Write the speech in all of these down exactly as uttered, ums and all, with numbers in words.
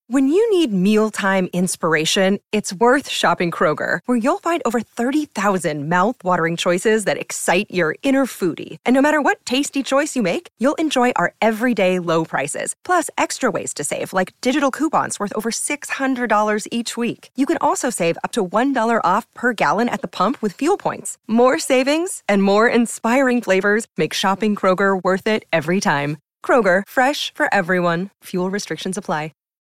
When you need mealtime inspiration, it's worth shopping Kroger, where you'll find over thirty thousand mouth-watering choices that excite your inner foodie. And no matter what tasty choice you make, you'll enjoy our everyday low prices, plus extra ways to save, like digital coupons worth over six hundred dollars each week. You can also save up to one dollar off per gallon at the pump with fuel points. More savings and more inspiring flavors make shopping Kroger worth it every time. Kroger, fresh for everyone. Fuel restrictions apply.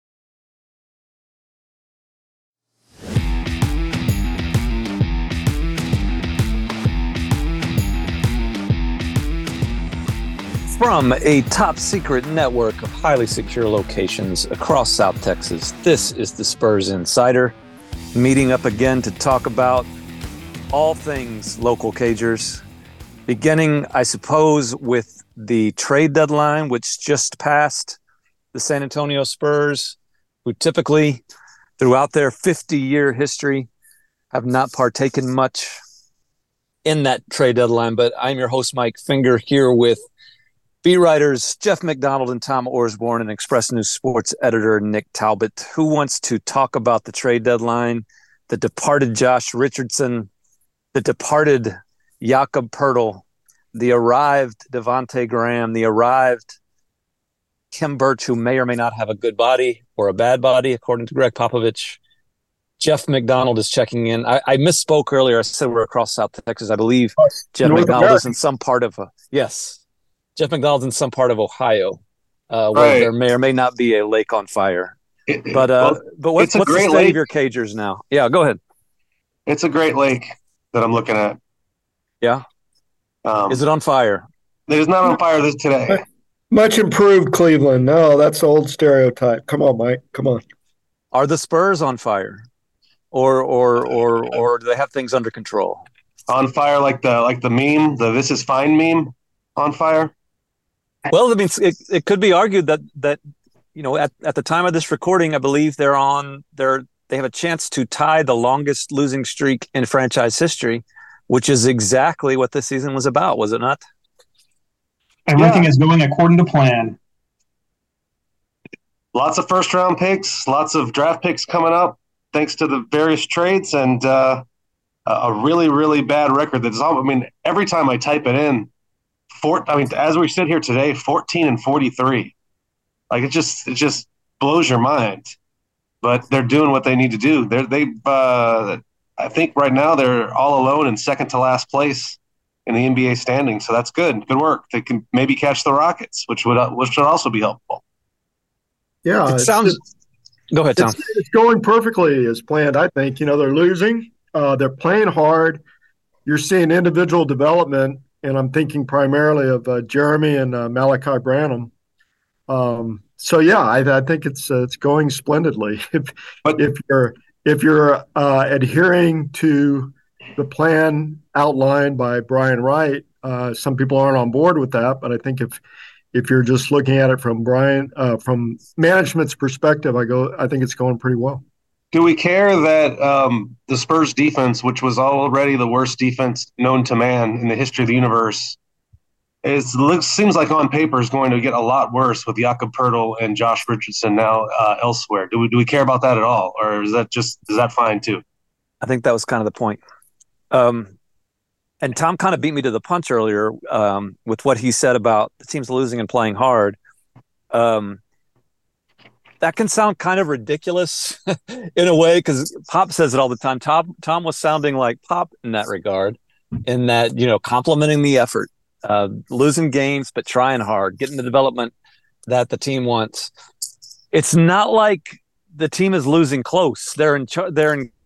From a top-secret network of highly secure locations across South Texas, this is the Spurs Insider, meeting up again to talk about all things local Cagers, beginning, I suppose, with the trade deadline, which just passed. The San Antonio Spurs, who typically, throughout their fifty-year history, have not partaken much in that trade deadline. But I'm your host, Mike Finger, here with beat writers Jeff McDonald and Tom Orsborn and Express News Sports editor Nick Talbot, who wants to talk about the trade deadline, the departed Josh Richardson, the departed Jakob Poeltl, the arrived Devontae Graham, the arrived Khem Birch, who may or may not have a good body or a bad body, according to Greg Popovich. Jeff McDonald is checking in. I, I misspoke earlier. I said we're across South Texas. I believe Jeff North McDonald America. is in some part of a – yes. Jeff McDonald's in some part of Ohio, uh, where Right. there may or may not be a lake on fire. It- But uh, well, but what, it's a what's the great state lake. of your Cagers now? Yeah, go ahead. It's a great lake that I'm looking at. Yeah, Um, is it on fire? It is not on fire this today. Much improved Cleveland. No, that's the old stereotype. Come on, Mike. Come on. Are the Spurs on fire, or or or or do they have things under control? On fire like the like the meme, the "This is fine" meme. On fire. Well, I mean, it, it could be argued that that you know at, at the time of this recording, I believe they're on they're they have a chance to tie the longest losing streak in franchise history, which is exactly what this season was about, was it not? Everything Yeah. is going according to plan. Lots of first round picks, lots of draft picks coming up, thanks to the various trades, and uh, a a really really bad record. That's all. I mean, every time I type it in, four. I mean, as we sit here today, fourteen and forty-three. Like it just it just blows your mind. But they're doing what they need to do. They're they've. Uh, I think right now they're all alone in second to last place in the N B A standings. So that's good. Good work. They can maybe catch the Rockets, which would uh, which would also be helpful. Yeah, It it's, sounds. Go ahead, Tom. it's, it's going perfectly as planned, I think. You know, they're losing. Uh, they're playing hard. You're seeing individual development, and I'm thinking primarily of uh, Jeremy and uh, Malachi Branham. Um, so yeah, I, I think it's uh, it's going splendidly. If But- if you're if you're uh, adhering to the plan outlined by Brian Wright, uh, some people aren't on board with that. But I think if if you're just looking at it from Brian uh, from management's perspective, I go I think it's going pretty well. Do we care that um, the Spurs defense, which was already the worst defense known to man in the history of the universe, is looks seems like on paper is going to get a lot worse with Jakob Poeltl and Josh Richardson now uh, elsewhere? Do we do we care about that at all, or is that just is that fine too? I think that was kind of the point. Um, and Tom kind of beat me to the punch earlier um, with what he said about the teams losing and playing hard. Um, that can sound kind of ridiculous in a way because Pop says it all the time. Tom, Tom was sounding like Pop in that regard, in that, you know, complimenting the effort, uh, losing games, but trying hard, getting the development that the team wants. It's not like the team is losing close. They're in, char- they're in,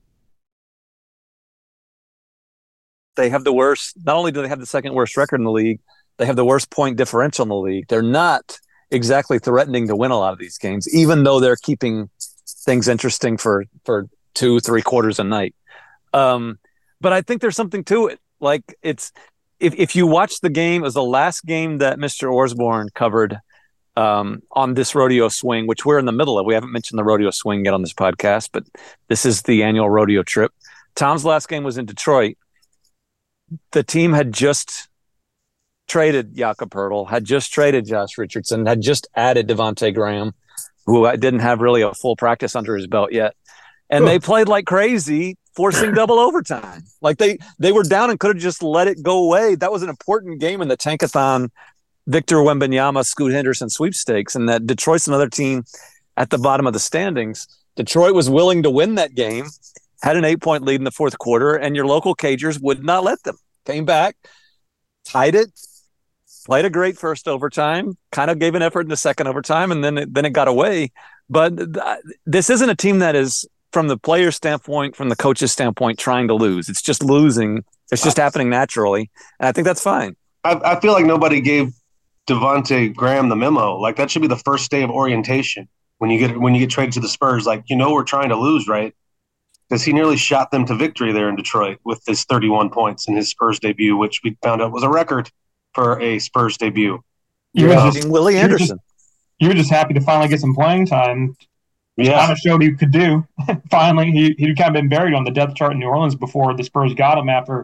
They have the worst. Not only do they have the second worst record in the league, they have the worst point differential in the league. They're not exactly threatening to win a lot of these games, even though they're keeping things interesting for for two, three quarters a night. Um, but I think there's something to it. Like it's if if you watch the game, it was the last game that Mister Orsborn covered um, on this rodeo swing, which we're in the middle of. We haven't mentioned the rodeo swing yet on this podcast, but this is the annual rodeo trip. Tom's last game was in Detroit. The team had just traded Jakob Poeltl, had just traded Josh Richardson, had just added Devontae Graham, who didn't have really a full practice under his belt yet. And they played like crazy, forcing double overtime. Like they they were down and could have just let it go away. That was an important game in the Tankathon Victor Wembanyama, Scoot Henderson sweepstakes, and that Detroit's another team at the bottom of the standings. Detroit was willing to win that game, had an eight-point lead in the fourth quarter, and your local Cagers would not let them. Came back, tied it, played a great first overtime, kind of gave an effort in the second overtime, and then it, then it got away. But th- this isn't a team that is, from the player's standpoint, from the coach's standpoint, trying to lose. It's just losing. It's just happening naturally, and I think that's fine. I, I feel like nobody gave Devontae Graham the memo. Like that should be the first day of orientation when you get when you get traded to the Spurs. Like, you know, we're trying to lose, right? Because he nearly shot them to victory there in Detroit with his thirty-one points in his Spurs debut, which we found out was a record for a Spurs debut. You were Yeah. just, Willie you were Anderson. just, you were just happy to finally get some playing time. Yeah, Kind of showed he could do. Finally, he he'd kind of been buried on the depth chart in New Orleans before the Spurs got him after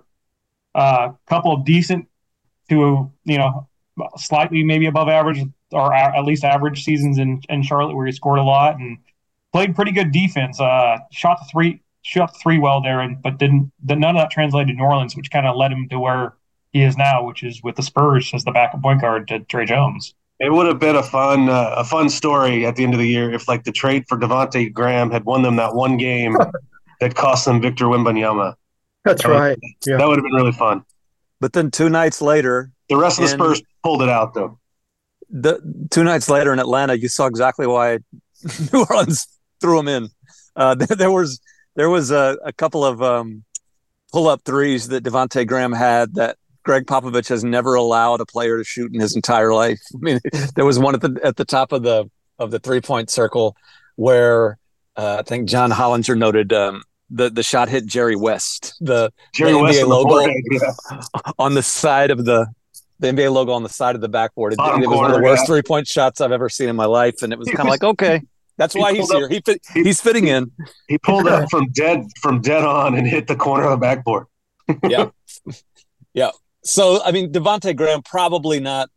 a couple of decent to, you know, slightly maybe above average or a- at least average seasons in, in Charlotte where he scored a lot and played pretty good defense. Uh, shot the three, shot the three well there, and but didn't. The, none of that translated to New Orleans, which kind of led him to where he is now, which is with the Spurs as the backup point guard to Trey Jones. it would have been a fun uh, a fun story at the end of the year if, like, the trade for Devontae Graham had won them that one game that cost them Victor Wembanyama. That's That would- right. Yeah. That would have been really fun. But then two nights later, The rest of the And- Spurs pulled it out, though. the two nights later in Atlanta, you saw exactly why New Orleans threw him in. Uh, there, there was there was a, a couple of um, pull up threes that Devontae Graham had that Greg Popovich has never allowed a player to shoot in his entire life. I mean, there was one at the at the top of the of the three point circle where uh, I think John Hollinger noted um, the the shot hit Jerry West, the, Jerry the West N B A on the logo forehead, yeah. on the side of the the N B A logo on the side of the backboard. It, Bottom it was one of the corner, worst yeah. three point shots I've ever seen in my life, and it was kind of like, okay, that's He why he's pulled here. up- He fit, he- he's fitting in. He pulled up from dead from dead on and hit the corner of the backboard. Yeah, yeah. So I mean, Devontae Graham probably not.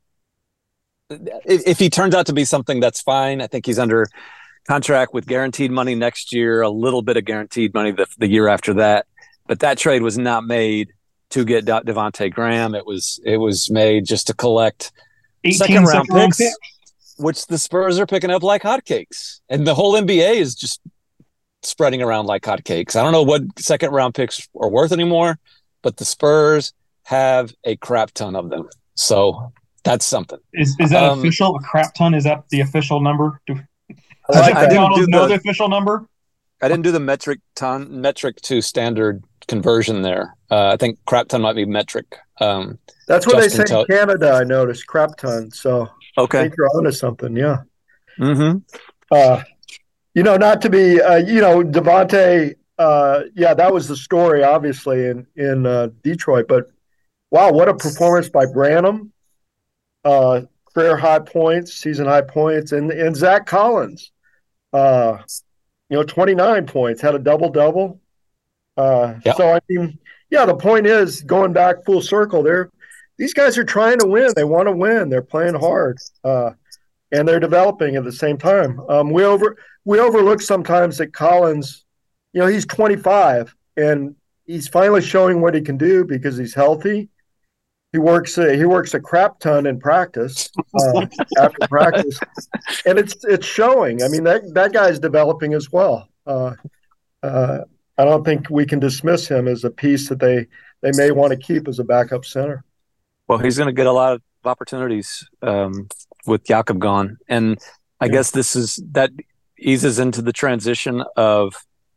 If, if he turns out to be something, that's fine. I think he's under contract with guaranteed money next year, a little bit of guaranteed money the, the year after that. But that trade was not made to get De- Devontae Graham. It was it was made just to collect eighteen second round second round picks, picks. which the Spurs are picking up like hotcakes, and the whole N B A is just spreading around like hotcakes. I don't know what second round picks are worth anymore, but the Spurs have a crap ton of them, so that's something. Is is that Um, official? A crap ton? Is that the official number? Do, I, does I didn't McDonald's do know the the official number? I didn't do the metric ton metric to standard conversion there. Uh, I think crap ton might be metric. Um, That's what Justin they say Tell- in Canada, I noticed, crap ton. So I okay. think you're onto something, yeah. Mm-hmm. Uh, you know, not to be, uh, you know, Devontae, uh, yeah, that was the story, obviously, in, in uh, Detroit. But, wow, what a performance by Branham. Uh, career high points, season high points. And, and Zach Collins, uh, you know, twenty-nine points, had a double-double. Uh, Yep. So, I mean, yeah, the point is, going back full circle, they're, these guys are trying to win. They want to win. They're playing hard. Uh, and they're developing at the same time. Um, we over we overlook sometimes that Collins, you know, he's twenty-five and he's finally showing what he can do because he's healthy. He works a, he works a crap ton in practice uh, after practice, and it's it's showing. I mean, that that guy's developing as well. Uh, uh, I don't think we can dismiss him as a piece that they they may want to keep as a backup center. Well, he's going to get a lot of opportunities um, with Jakob gone, and I Yeah. guess this is that eases into the transition of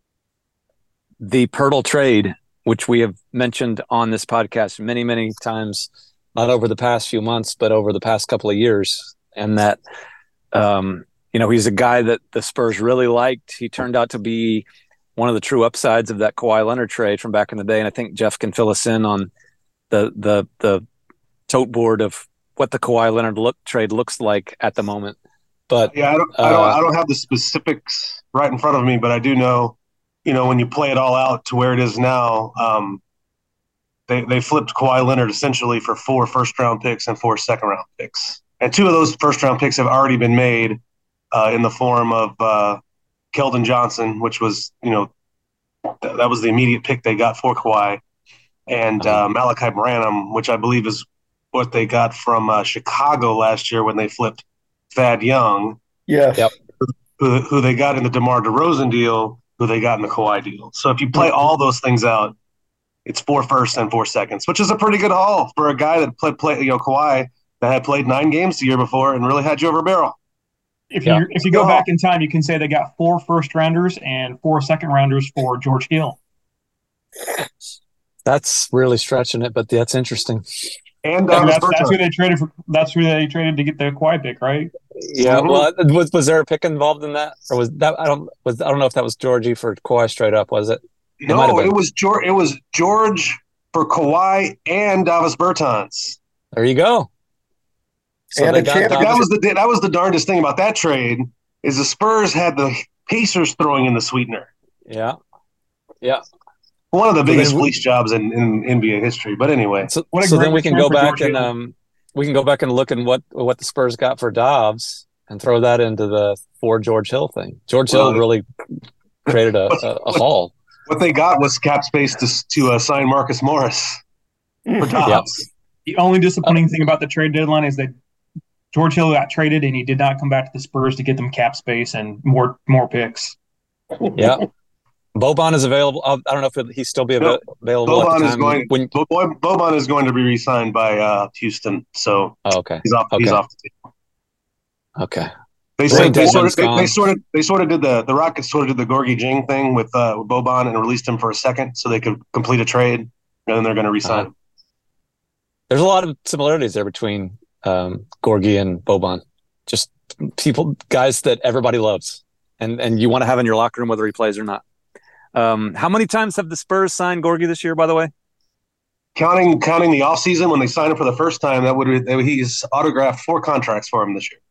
the Pirtle trade, which we have mentioned on this podcast many, many times, not over the past few months, but over the past couple of years, and that um, you know he's a guy that the Spurs really liked. He turned out to be one of the true upsides of that Kawhi Leonard trade from back in the day, and I think Jeff can fill us in on the the the tote board of what the Kawhi Leonard look trade looks like at the moment. But Yeah, I don't, I don't, Uh, I don't have the specifics right in front of me, but I do know, you know, when you play it all out to where it is now, um, they they flipped Kawhi Leonard essentially for four first round picks and four second round picks, and two of those first round picks have already been made uh, in the form of uh, Keldon Johnson, which was, you know, th- that was the immediate pick they got for Kawhi, and uh, Malachi Branham, which I believe is what they got from uh, Chicago last year when they flipped Thad Young. Yes. Yep. Who, who they got in the DeMar DeRozan deal, who they got in the Kawhi deal. So if you play all those things out, it's four firsts and four seconds, which is a pretty good haul for a guy that played, play, you know, Kawhi that had played nine games the year before and really had you over a barrel. If you Yeah. if you go back in time, you can say they got four first rounders and four second rounders for George Hill. That's really stretching it, but that's interesting. And I mean, Davis that's, that's Bertans. who they traded for. That's who they traded to get the Kawhi pick, right? Yeah. Mhm. Well, was was there a pick involved in that, or was that I don't was I don't know if that was Georgie for Kawhi straight up? Was it? It might have No, been. it was George. It was George for Kawhi and Davis Bertans. There you go. So And they a got champ- But that Davis- was the that was the darndest thing about that trade is the Spurs had the Pacers throwing in the sweetener. yeah, yeah. One of the So biggest then we- fleece jobs in, in N B A history. But anyway, So, What a so great then we can return go for back George and Hill. um, we can go back and look at what what the Spurs got for Dobbs and throw that into the for George Hill thing. George Hill Well, really created a, a, a haul. what they got was cap space to to uh, sign Marcus Morris for Dobbs. The only disappointing thing about the trade deadline is that George Hill got traded and he did not come back to the Spurs to get them cap space and more more picks. Yeah. Boban is available. I don't know if he'll still be av- No, available at Boban the is time. going. when, Bo- Bo- Boban is going to be re-signed by uh, Houston, so oh, okay. he's off. He's Okay. off the table. Okay. They Ray said they sort, Boban's of, they, they gone. sort of they sort of did the the Rockets sort of did the Gorgie Jing thing with uh, with Boban and released him for a second so they could complete a trade, and then they're going to re-sign Uh-huh. him. There's a lot of similarities there between um, Gorgie and Boban. Just people, guys that everybody loves, and and you want to have in your locker room whether he plays or not. Um, how many times have the Spurs signed Gorgie this year, by the way? Counting counting the offseason when they signed him for the first time, that would that would- he's autographed four contracts for him this year.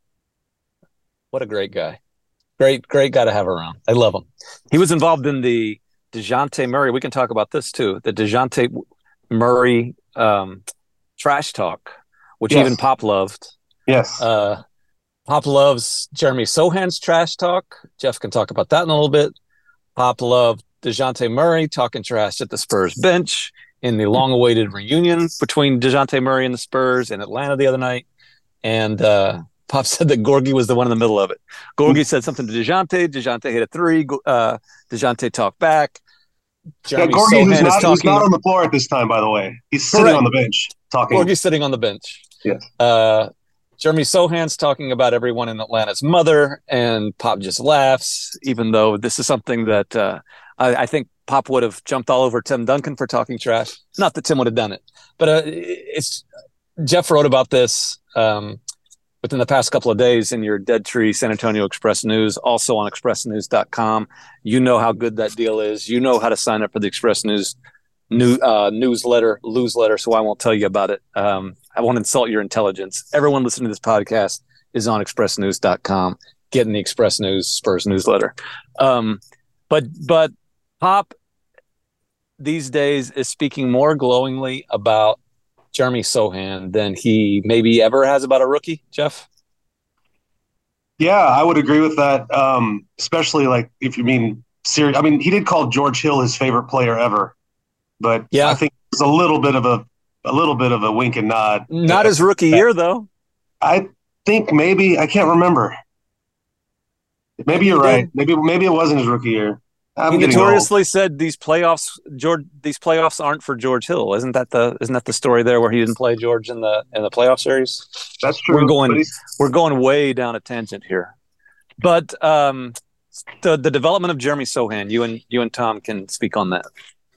What a great guy. Great, great guy to have around. I love him. He was involved in the DeJounte Murray. We can talk about this too. The DeJounte Murray um, trash talk, which Yes. even Pop loved. Yes, Uh, Pop loves Jeremy Sohan's trash talk. Jeff can talk about that in a little bit. Pop loved DeJounte Murray talking trash at the Spurs bench in the long-awaited reunion between DeJounte Murray and the Spurs in Atlanta the other night. And uh, Pop said that Gorgie was the one in the middle of it. Gorgie said something to DeJounte. DeJounte hit a three. Uh, DeJounte talked back. yeah, Jeremy Gorgie, who's Sohan is not, who's talking. not on the floor at this time, by the way, he's sitting Correct. on the bench talking. Gorgie's sitting on the bench. Yes. Uh, Jeremy Sohan's talking about everyone in Atlanta's mother, and Pop just laughs, even though this is something that uh, I, I think Pop would have jumped all over Tim Duncan for talking trash. Not that Tim would have done it, but uh, it's Jeff wrote about this um, within the past couple of days in your Dead Tree San Antonio Express News, also on express news dot com. You know how good that deal is. You know how to sign up for the Express News new uh, newsletter, newsletter, so I won't tell you about it. Um, I won't insult your intelligence. Everyone listening to this podcast is on express news dot com, getting the Express News Spurs newsletter. Um, but but Pop these days is speaking more glowingly about Jeremy Sohan than he maybe ever has about a rookie, Jeff? Yeah, I would agree with that. Um, especially like if you mean serious. I mean, he did call George Hill his favorite player ever, but Yeah. I think it's a little bit of a a little bit of a wink and nod. Not his rookie year, though. I think maybe I can't remember. Maybe you're He did. right. Maybe maybe it wasn't his rookie year. I'm He getting old. notoriously said these playoffs, George, these playoffs aren't for George Hill. Isn't that the isn't that the story there where he didn't play George in the in the playoff series? That's true. We're going but he's- we're going way down a tangent here. But um, the the development of Jeremy Sohan, you and you and Tom can speak on that.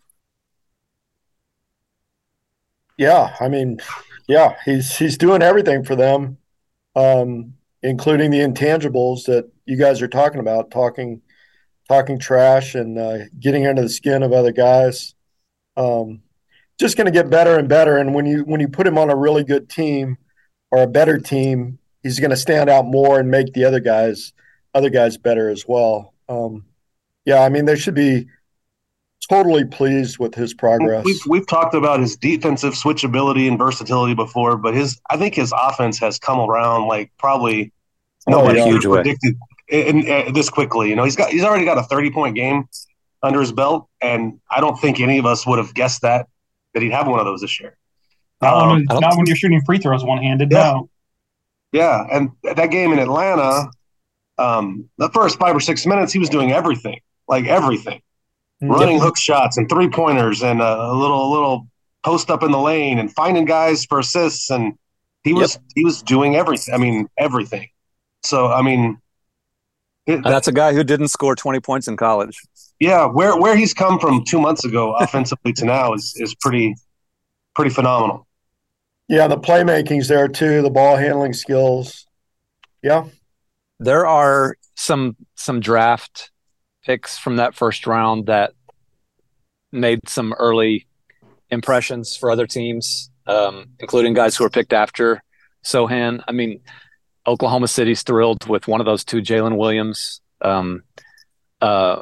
Yeah, I mean, yeah, he's he's doing everything for them, um, including the intangibles that you guys are talking about, talking talking trash and uh, getting under the skin of other guys. Um, just going to get better and better. And when you when you put him on a really good team or a better team, he's going to stand out more and make the other guys other guys better as well. Um, yeah, I mean, they should be totally pleased with his progress. We've we've talked about his defensive switchability and versatility before, but his I think his offense has come around like probably Oh, nobody yeah. could Huge have way. predicted in, in, this quickly. You know, he's got he's already got a thirty point game under his belt, and I don't think any of us would have guessed that that he'd have one of those this year. Not, um, when, not when you're shooting free throws one handed. Yeah. No. Yeah, and that game in Atlanta, um, the first five or six minutes, he was doing everything, like everything, mm-hmm. running hook shots and three pointers and a, a little a little post up in the lane and finding guys for assists, and he was yep. he was doing everything. I mean, everything. So I mean, it, and that's a guy who didn't score twenty points in college. Yeah, where where he's come from two months ago offensively to now is is pretty pretty phenomenal. Yeah, the playmaking's there too, the ball handling skills. Yeah. There are some some draft picks from that first round that made some early impressions for other teams, um, including guys who were picked after Sochan. I mean, Oklahoma City's thrilled with one of those two, Jalen Williams. Um, uh,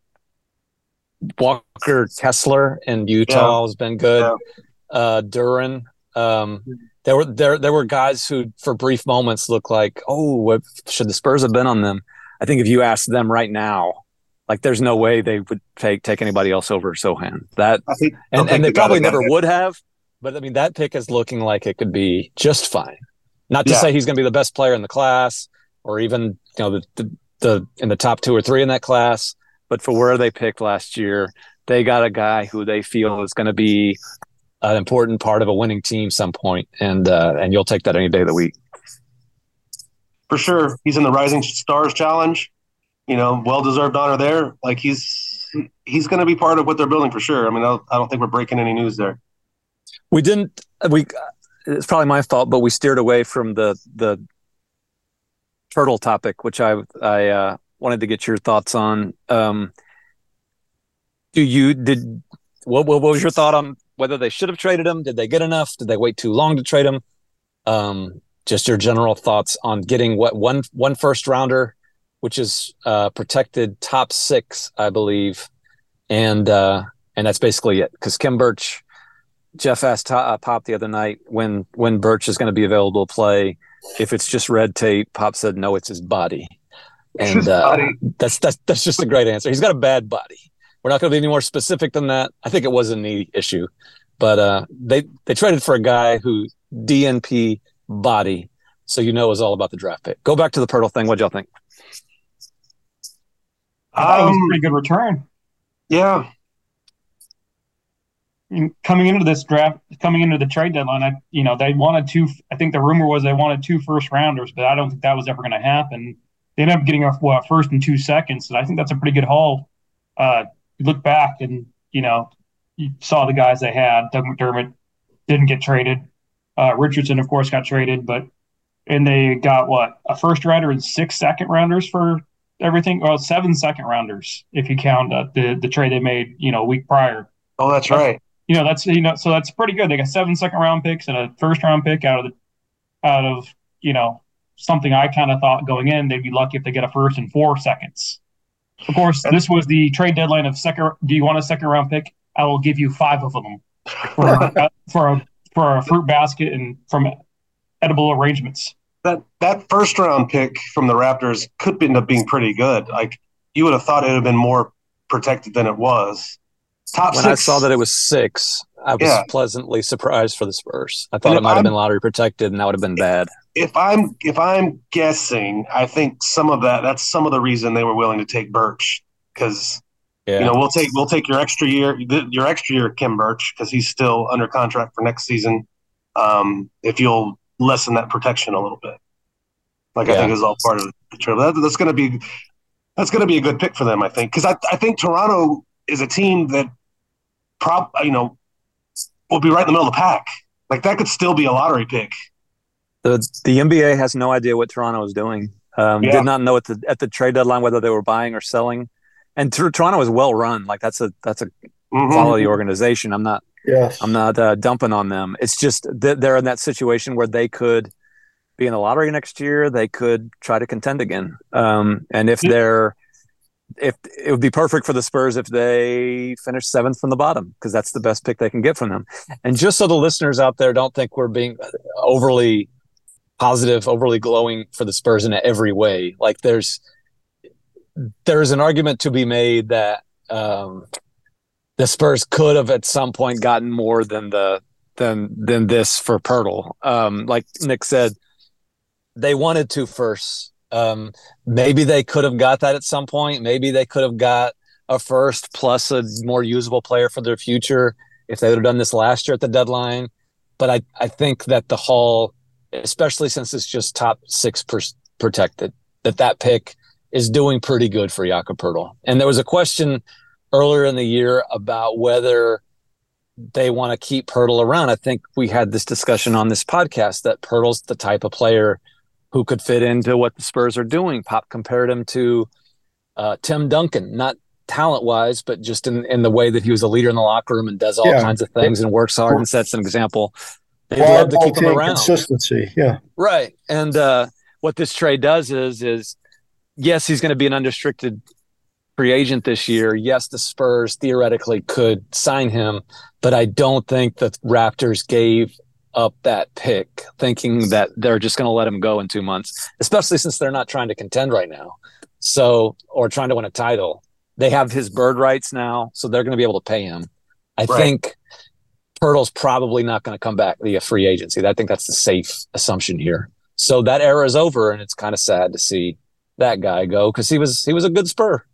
Walker Kessler in Utah yeah. has been good. Yeah. Uh, Duran. Um, there were there there were guys who, for brief moments, looked like, oh, what, should the Spurs have been on them? I think if you asked them right now, like, there's no way they would take take anybody else over Sochan. That I think, and, I and they probably never it. would have. But I mean, that pick is looking like it could be just fine. Not to yeah. say he's going to be the best player in the class, or even you know the, the the in the top two or three in that class. But for where they picked last year, they got a guy who they feel is going to be an important part of a winning team some point, and uh, and you'll take that any day of the week. For sure. He's in the Rising Stars Challenge. You know, well-deserved honor there. Like, he's he's going to be part of what they're building for sure. I mean, I don't, I don't think we're breaking any news there. We didn't – we. It's probably my fault, but we steered away from the the turtle topic, which I, I uh, wanted to get your thoughts on. Um, do you – did what, what was your thought on – whether they should have traded him? Did they get enough? Did they wait too long to trade him? Um, just your general thoughts on getting what one one first rounder, which is uh, protected top six, I believe, and uh, and that's basically it. Because Khem Birch, Jeff asked uh, Pop the other night when when Birch is going to be available to play. If it's just red tape, Pop said no, it's his body, and uh, body. that's that's that's just a great answer. He's got a bad body. We're not going to be any more specific than that. I think it was a knee issue, but uh, they they traded for a guy who D N P body, so you know it was all about the draft pick. Go back to the Pirtle thing. What'd y'all think? I thought um, it was a pretty good return. Yeah. Coming into this draft, coming into the trade deadline, I, you know, they wanted two. I think the rumor was they wanted two first rounders, but I don't think that was ever going to happen. They ended up getting a well, first and two seconds, and I think that's a pretty good haul. Uh, You look back and, you know, you saw the guys they had. Doug McDermott didn't get traded. Uh, Richardson, of course, got traded, but and they got what, a first rounder and six second rounders for everything. Well, seven second rounders if you count uh, the the trade they made, you know, a week prior. Oh, that's right. You know, that's you know, so that's pretty good. They got seven second round picks and a first round pick out of the out of you know something I kind of thought going in they'd be lucky if they get a first and four seconds. Of course, this was the trade deadline of second. Do you want a second round pick? I will give you five of them for uh, for a for a fruit basket and from edible arrangements. That that first round pick from the Raptors could end up being pretty good. Like, you would have thought it would have been more protected than it was. Top when six. I saw that it was six, I was yeah. pleasantly surprised for the Spurs. I thought it might I'm, have been lottery protected, and that would have been bad. If I'm if I'm guessing, I think some of that that's some of the reason they were willing to take Birch, because yeah. you know we'll take we'll take your extra year your extra year Khem Birch because he's still under contract for next season. Um, if you'll lessen that protection a little bit, like yeah. I think is all part of the trade. That, that's going to be that's going to be a good pick for them, I think, because I I think Toronto is a team that prop you know will be right in the middle of the pack. Like, that could still be a lottery pick. The the N B A has no idea what Toronto is doing. Um, yeah. Did not know at the at the trade deadline whether they were buying or selling. And t- Toronto is well run. Like, that's a that's a mm-hmm. quality organization. I'm not yes. I'm not uh, dumping on them. It's just that they're in that situation where they could be in the lottery next year. They could try to contend again. Um, and if they're if it would be perfect for the Spurs if they finish seventh from the bottom, because that's the best pick they can get from them. And just so the listeners out there don't think we're being overly positive, overly glowing for the Spurs in every way. Like, there's there's an argument to be made that um, the Spurs could have at some point gotten more than the than than this for Pirtle. Um, like Nick said, they wanted to first. Um, maybe they could have got that at some point. Maybe they could have got a first plus a more usable player for their future if they would have done this last year at the deadline. But I, I think that the haul, especially since it's just top six per, protected, that that pick is doing pretty good for Jakob Pirtle. And there was a question earlier in the year about whether they want to keep Pirtle around. I think we had this discussion on this podcast that Pirtle's the type of player who could fit into what the Spurs are doing. Pop compared him to uh, Tim Duncan, not talent-wise, but just in, in the way that he was a leader in the locker room and does all yeah. kinds of things and works hard and sets an example. They'd love to keep him around. Consistency, yeah. Right. And uh, what this trade does is, is yes, he's going to be an unrestricted free agent this year. Yes, the Spurs theoretically could sign him, but I don't think the Raptors gave up that pick thinking that they're just going to let him go in two months, especially since they're not trying to contend right now. So, or trying to win a title. They have his bird rights now, so they're going to be able to pay him. I right. think Pirtle's probably not going to come back via free agency. I think that's the safe assumption here. So that era is over, and it's kind of sad to see that guy go because he was he was a good Spur.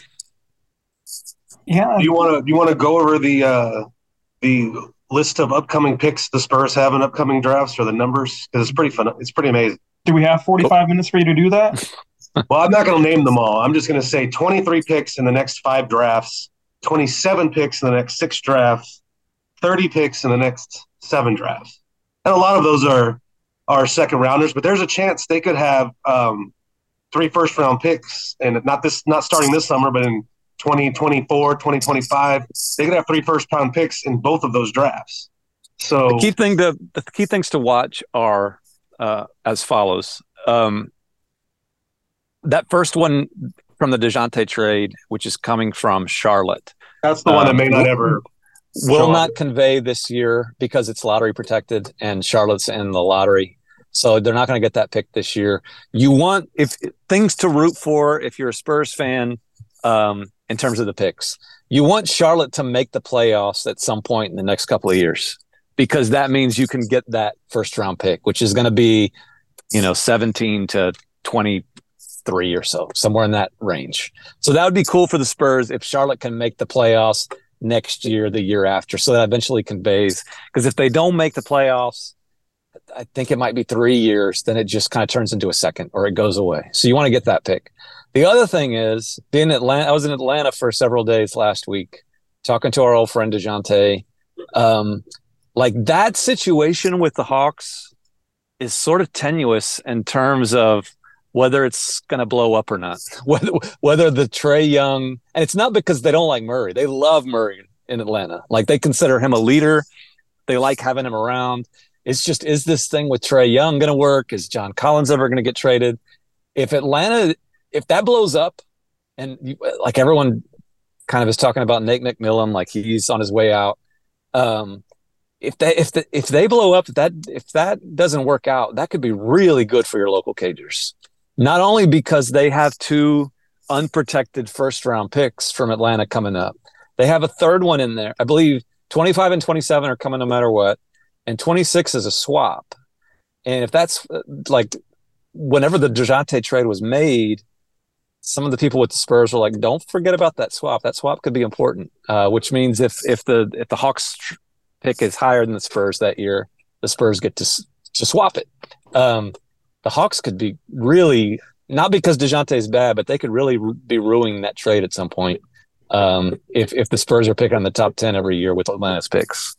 Yeah. Do you want to do you want to go over the uh, the list of upcoming picks the Spurs have in upcoming drafts or the numbers? Because it's pretty fun. It's pretty amazing. Do we have forty-five oh. minutes for you to do that? Well, I'm not going to name them all. I'm just going to say twenty-three picks in the next five drafts, twenty-seven picks in the next six drafts, thirty picks in the next seven drafts. And a lot of those are are second rounders, but there's a chance they could have um, three first round picks, and not this not starting this summer, but in twenty twenty-four, twenty twenty-five, they could have three first round picks in both of those drafts. So the key thing to the key things to watch are uh, as follows. Um, that first one from the DeJounte trade, which is coming from Charlotte. That's the one um, that may not ever will not convey this year because it's lottery protected and Charlotte's in the lottery. So they're not going to get that pick this year. You want if things to root for if you're a Spurs fan um, in terms of the picks. You want Charlotte to make the playoffs at some point in the next couple of years because that means you can get that first round pick, which is going to be, you know, seventeen to twenty-three or so, somewhere in that range. So that would be cool for the Spurs if Charlotte can make the playoffs next year, the year after. So that eventually conveys, because if they don't make the playoffs, I think it might be three years, then it just kind of turns into a second or it goes away. So you want to get that pick. The other thing is, being Atlanta, I was in Atlanta for several days last week, talking to our old friend DeJounte. Um, like that situation with the Hawks is sort of tenuous in terms of whether it's going to blow up or not. Whether whether the Trae Young, and it's not because they don't like Murray. They love Murray in Atlanta. Like they consider him a leader. They like having him around. It's just, is this thing with Trae Young going to work? Is John Collins ever going to get traded? If Atlanta, if that blows up, and you, like everyone kind of is talking about Nate McMillan, like he's on his way out. Um, if they if the, if they blow up, if that if that doesn't work out, that could be really good for your local Cagers. Not only because they have two unprotected first round picks from Atlanta coming up, they have a third one in there. I believe twenty-five and twenty-seven are coming no matter what. And twenty-six is a swap. And if that's like, whenever the DeJounte trade was made, some of the people with the Spurs were like, don't forget about that swap. That swap could be important, uh, which means if if the if the Hawks pick is higher than the Spurs that year, the Spurs get to, to swap it. Um, the Hawks could be really, not because DeJounte is bad, but they could really be ruining that trade at some point um, if, if the Spurs are picking on the top ten every year with Atlanta's picks.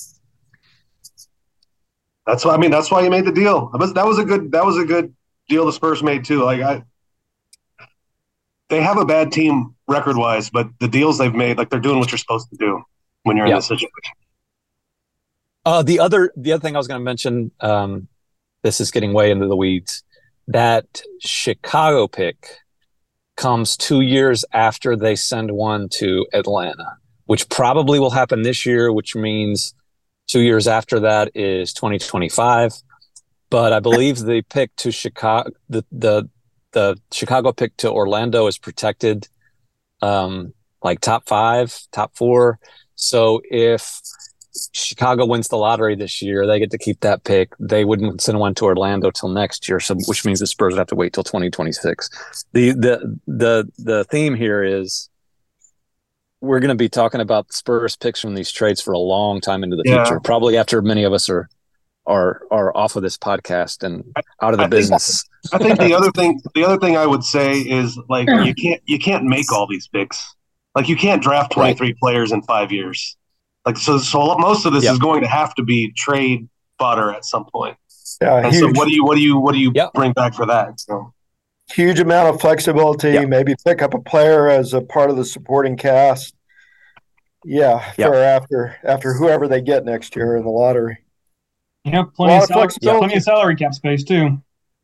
That's why I mean. That's why you made the deal. That was a good. That was a good deal the Spurs made too. Like I, they have a bad team record wise, but the deals they've made, like they're doing what you're supposed to do when you're yeah. in this situation. Uh, the other, the other thing I was going to mention. Um, this is getting way into the weeds. That Chicago pick comes two years after they send one to Atlanta, which probably will happen this year. Which means. Two years after that is twenty twenty-five, but I believe the pick to Chicago, the the the Chicago pick to Orlando is protected, um, like top five, top four. So if Chicago wins the lottery this year, they get to keep that pick. They wouldn't send one to Orlando till next year, so which means the Spurs would have to wait till twenty twenty-six. The the the the theme here is we're going to be talking about Spurs picks from these trades for a long time into the yeah. future. Probably after many of us are are are off of this podcast and out of the I business. Think, I think the other thing the other thing I would say is like you can't you can't make all these picks. Like you can't draft twenty-three right. players in five years. Like so, so most of this yep. is going to have to be trade fodder at some point. Yeah, and huge. so what do you what do you what do you yep. bring back for that? So huge amount of flexibility. Yep. Maybe pick up a player as a part of the supporting cast. Yeah, yep. for after after whoever they get next year in the lottery. Yeah, plenty of, of salary, yeah, plenty of salary cap space too.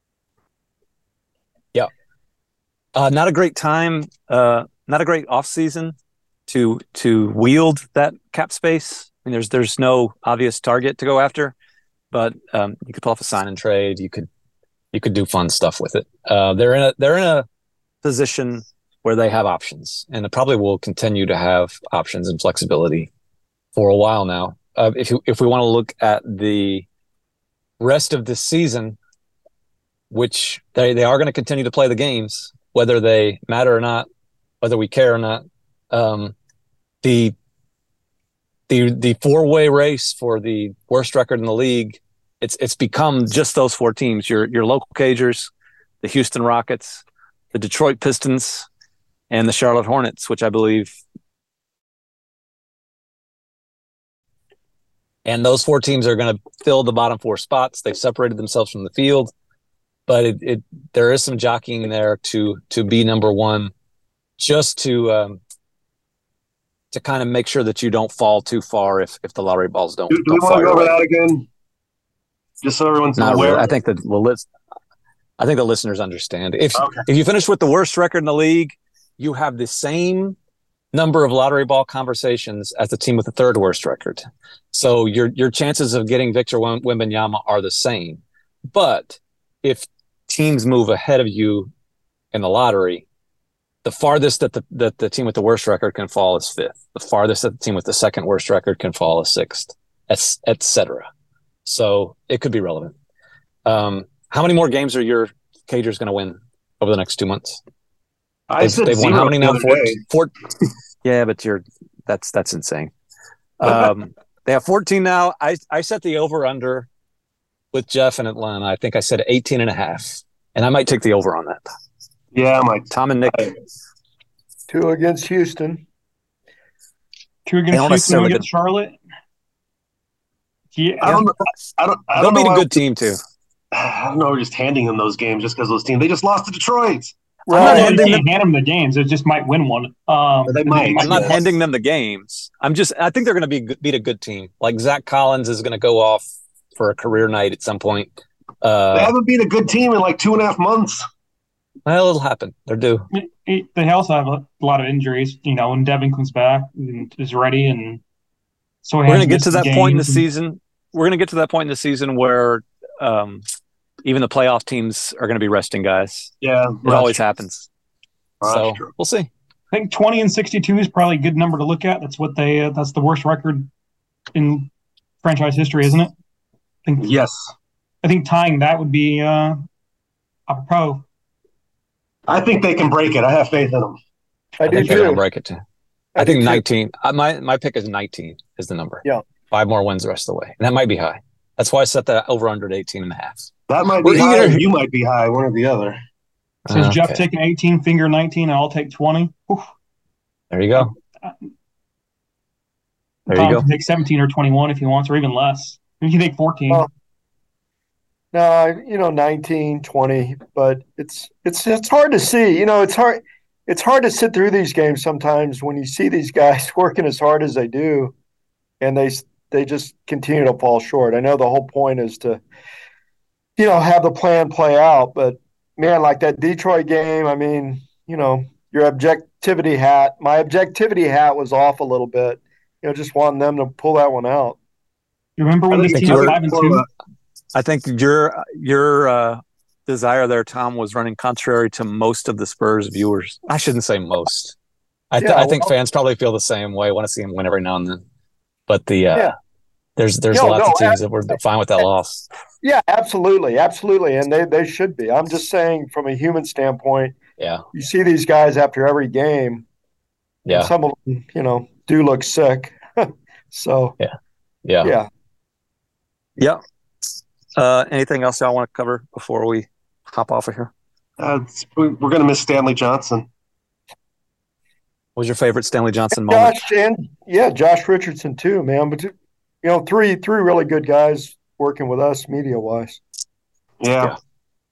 Yeah, uh, not a great time. Uh, not a great off season. to to wield that cap space. I mean, there's there's no obvious target to go after, but um, you could pull off a sign and trade. You could you could do fun stuff with it. Uh, they're in a they're in a position where they have options, and it probably will continue to have options and flexibility for a while now. Uh, if you, if we want to look at the rest of this season, which they they are going to continue to play the games, whether they matter or not, whether we care or not. Um, the the the four way race for the worst record in the league, it's it's become just those four teams: your your local Cagers, the Houston Rockets, the Detroit Pistons, and the Charlotte Hornets, which I believe. And those four teams are going to fill the bottom four spots. They've separated themselves from the field, but it, it there is some jockeying there to to be number one, just to. Um, to kind of make sure that you don't fall too far if, if the lottery balls don't. Do, do don't we want to go over away. that again? Just so everyone's Not aware. Really. I think that the list. I think the listeners understand. If okay. if you finish with the worst record in the league, you have the same number of lottery ball conversations as the team with the third worst record. So your your chances of getting Victor Wembanyama are the same. But if teams move ahead of you in the lottery, the farthest that the, that the team with the worst record can fall is fifth. The farthest that the team with the second worst record can fall is sixth, et cetera. So it could be relevant. Um, how many more games are your Cagers going to win over the next two months? I they've, said they've won how many now? Four, four, yeah, but you're that's that's insane. Um, they have fourteen now. I I set the over under with Jeff in Atlanta. I think I said eighteen and a half, and I might take the over on that. Yeah, I'm like Tom and Nick. Two against Houston. Two against Houston, one against Charlotte. Yeah, I don't. I don't. I They'll don't beat know a good team too. I don't know. We're just handing them those games just because those teams. They just lost to Detroit. Right. I'm not handing them, hand them the games. They just might win one. Um, they might. I'm not handing them the games. I'm just. I think they're going to be beat a good team. Like Zach Collins is going to go off for a career night at some point. Uh, they haven't beat a good team in like two and a half months. Well, it'll happen. They're due. They also have a lot of injuries. You know, when Devin comes back and is ready, and so we're going to get to that point in the season. We're going to get to that point in the season where um, even the playoff teams are going to be resting guys. Yeah, it always true. happens. That's so true. We'll see. I think twenty and sixty-two is probably a good number to look at. That's what they. Uh, that's the worst record in franchise history, isn't it? I think, yes. I think tying that would be uh, apropos. I think they can break it. I have faith in them. I, I do think too. they're going to break it too. I, I think nineteen. Uh, my my pick is nineteen is the number. Yeah. Five more wins the rest of the way. And that might be high. That's why I set that over under at eighteen and a half. That might be We're high. either... You might be high, one or the other. Says okay. Jeff taking eighteen, finger nineteen, and I'll take twenty. Oof. There you go. There Tom you go. can take seventeen or twenty-one if he wants, or even less. You can take fourteen. Well, no, you know, nineteen, twenty, but it's it's it's hard to see. You know, it's hard it's hard to sit through these games sometimes when you see these guys working as hard as they do, and they they just continue to fall short. I know the whole point is to, you know, have the plan play out, but man, like that Detroit game, I mean, you know, your objectivity hat, my objectivity hat was off a little bit. You know, just wanting them to pull that one out. You remember when this team was five and two? I think your your uh, desire there, Tom, was running contrary to most of the Spurs viewers. I shouldn't say most. I, th- Yeah, I think well- fans probably feel the same way. Want to see him win every now and then. But the uh, Yeah. there's there's No, lots no, of teams that were fine with that loss. Yeah, absolutely, absolutely, and they they should be. I'm just saying, from a human standpoint, Yeah, you see these guys after every game. yeah, And some of them, you know, do look sick. So yeah, yeah, yeah. yeah. Uh, anything else y'all want to cover before we hop off of here? Uh, it's- we- we're going to miss Stanley Johnson. What was your favorite Stanley Johnson moment? Josh and yeah, Josh Richardson too, man. But you know, three three really good guys working with us media wise. Yeah. Yeah.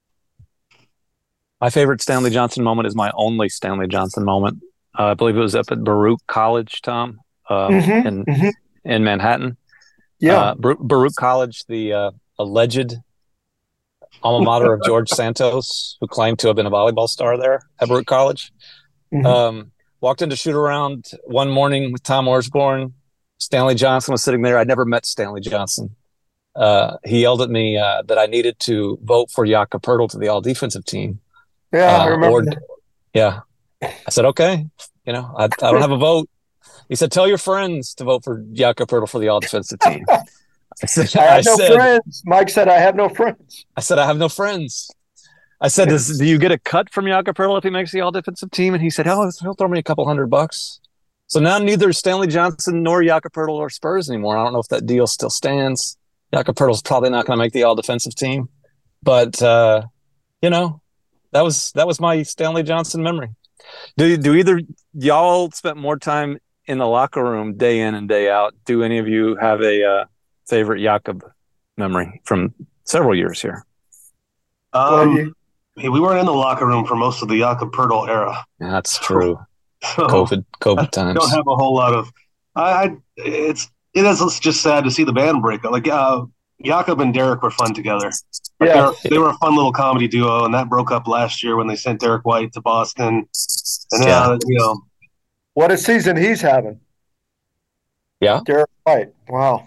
My favorite Stanley Johnson moment is my only Stanley Johnson moment. Uh, I believe it was up at Baruch College, Tom, uh, Mhm, in mhm. in Manhattan. Yeah, Uh, Bar- Baruch College, the uh, alleged alma mater of George Santos, who claimed to have been a volleyball star there at Baruch College. Mhm. Um, walked into shoot around one morning with Tom Orsborn. Stanley Johnson was sitting there. I'd never met Stanley Johnson. Uh, he yelled at me uh, that I needed to vote for Jakob Pertl to the all defensive team. yeah, I Uh, remember. or- that. Yeah. I said, okay, you know, I, I don't have a vote. He said, tell your friends to vote for Jakob Pertl for the all defensive team. I said, I I, have no said, friends. Mike said I have no friends. I said, I have no friends. I said, Does, do you get a cut from Jakob Pertl if he makes the all defensive team? And he said, oh, he'll throw me a couple hundred bucks. So now neither Stanley Johnson nor Jakob Pertl are Spurs anymore. I don't know if that deal still stands. Jakob Pertl's probably not going to make the all defensive team, but uh, you know, that was that was my Stanley Johnson memory. Do do either y'all spent more time in the locker room day in and day out? Do any of you have a uh, favorite Jakob memory from several years here? Um, Well, you- hey, we weren't in the locker room for most of the Jakob Pertl era. That's true. So COVID COVID I times. don't have a whole lot of. I, I it's it is it's just sad to see the band break. Like uh, Jakob and Derek were fun together. Like Yeah. they, were, they were a fun little comedy duo, and that broke up last year when they sent Derek White to Boston. And now, you know, What a season he's having. Yeah. Derek White. Wow.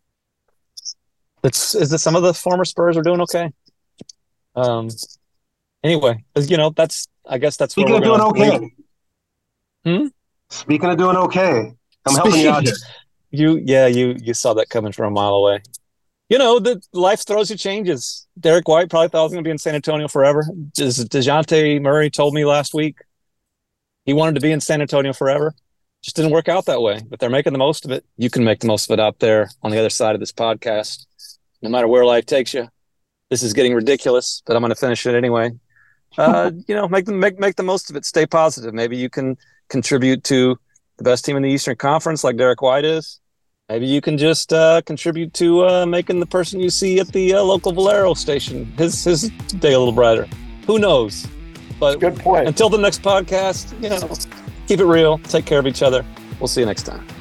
It's is that some of the former Spurs are doing okay. Um. Anyway, you know that's I guess that's speaking where of we're doing gonna okay. leave. Hmm? Speaking of doing okay, I'm helping you out here. You yeah you you saw that coming from a mile away. You know the life throws you changes. Derek White probably thought he was going to be in San Antonio forever. Just DeJounte Murray told me last week he wanted to be in San Antonio forever. Just didn't work out that way. But they're making the most of it. You can make the most of it out there on the other side of this podcast. No matter where life takes you. This is getting ridiculous, but I'm going to finish it anyway. Uh, you know, make the make make the most of it. Stay positive. Maybe you can contribute to the best team in the Eastern Conference, like Derek White is. Maybe you can just uh, contribute to uh, making the person you see at the uh, local Valero station his his day a little brighter. Who knows? But Good point. until the next podcast, you know, keep it real. Take care of each other. We'll see you next time.